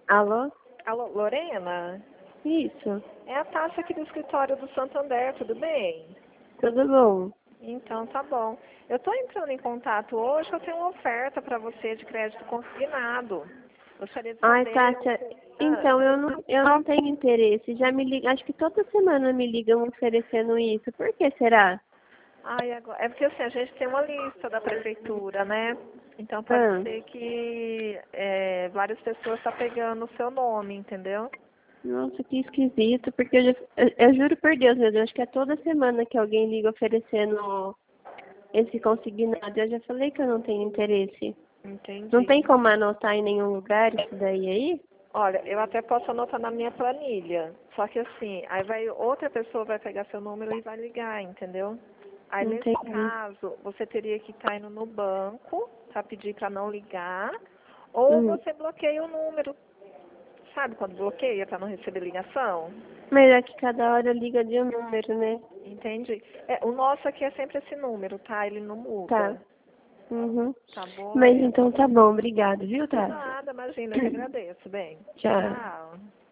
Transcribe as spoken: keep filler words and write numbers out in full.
Alô? Alô, Lorena? Isso. É a Tássia aqui do escritório do Santander, tudo bem? Tudo bom? Então, tá bom. Eu estou entrando em contato hoje, eu tenho uma oferta para você de crédito consignado. Gostaria de Ai, saber... Tássia, Ah, então eu não, eu não tenho interesse. Já me liga, acho que toda semana me ligam oferecendo isso. Por que será? ai, agora... É porque assim, a gente tem uma lista da prefeitura, né? Então pode Ah, ser que é, várias pessoas estão pegando o seu nome, entendeu? nossa, que esquisito, porque eu, já, eu, eu juro por Deus, meu Deus, acho que é toda semana que alguém liga oferecendo esse consignado. Eu já falei que eu não tenho interesse. Não Entendi. tem como anotar em nenhum lugar isso daí aí? Olha, eu até posso anotar na minha planilha. Só que assim, aí vai outra pessoa vai pegar seu número e vai ligar, entendeu? Aí Não nesse entendi. caso, você teria que estar indo no banco para pedir para não ligar, ou Hum. você bloqueia o número. Sabe quando bloqueia para não receber ligação? Mas é que cada hora liga de um número, né? Entende? É, o nosso aqui é sempre esse número, tá? Ele não Tá. muda. Uhum. Tá bom, Mas Lorena? então tá bom, obrigado, viu, De Tássia? nada, imagina, eu que agradeço. Bem, Tchau. tchau.